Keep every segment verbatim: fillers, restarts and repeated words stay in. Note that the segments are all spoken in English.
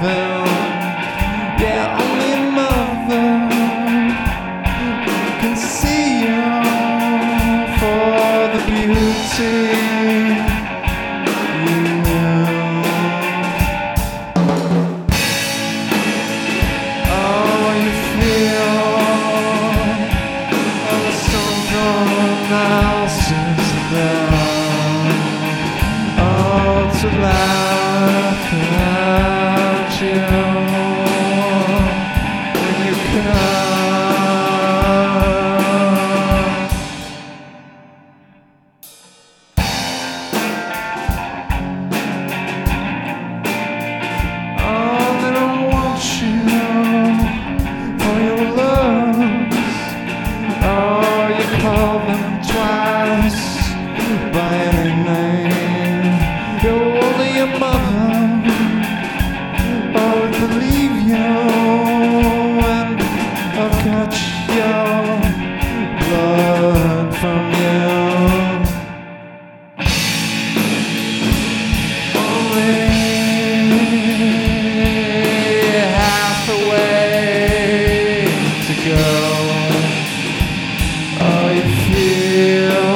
heaven. Yeah, only a mother can see you for the beauty you Oh, you feel all the storms on houses down. Oh, to laugh at you when you come. Oh, they don't want you for your loves. Oh, you call them twice by any name. You're only a mother. Oh, I believe you, and I'll catch your blood from you. Only half a way to go. Oh, you feel,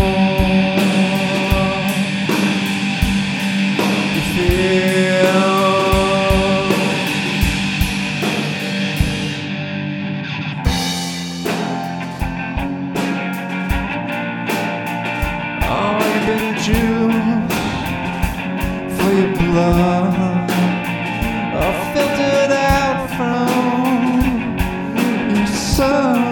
you feel. Oh, you've been juiced for your blood. Oh, filtered out from your sun.